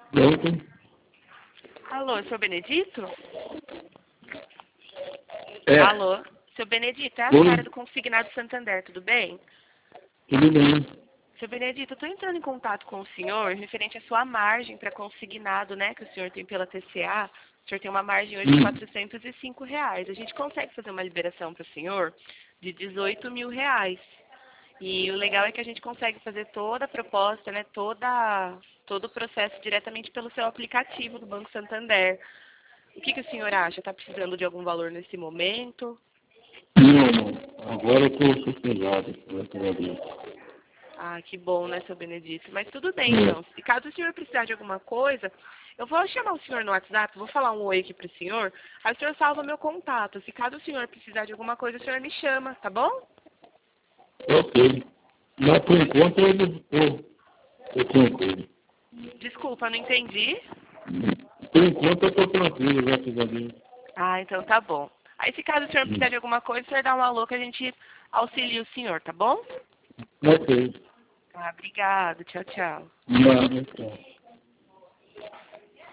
Pronto. Alô, seu Benedito? É. Alô, seu Benedito, é a Oi. Sara do Consignado Santander, tudo bem? Tudo bem. Seu Benedito, eu estou entrando em contato com o senhor referente à sua margem para consignado, né, que o senhor tem pela TCA. O senhor tem uma margem hoje de R$ 405. A gente consegue fazer uma liberação para o senhor de R$ 18 mil. E o legal é que a gente consegue fazer toda a proposta, né, todo o processo diretamente pelo seu aplicativo do Banco Santander. O que o senhor acha? Está precisando de algum valor nesse momento? Não. Agora eu estou sossegado, graças a Deus. Ah, que bom, né, seu Benedito? Mas tudo bem, então. Se caso o senhor precisar de alguma coisa, eu vou chamar o senhor no WhatsApp, vou falar um oi aqui pro senhor, aí o senhor salva meu contato. Se caso o senhor precisar de alguma coisa, o senhor me chama, tá bom? Ok. Mas por enquanto eu tranquilo. Desculpa, não entendi. Por enquanto eu estou tranquilo, graças a Deus. Ah, então tá bom. Aí se caso o senhor precisar de alguma coisa, o senhor dá um alô que a gente auxilia o senhor, tá bom? Ok. Ah, obrigado. Tchau, tchau. Nada, tchau.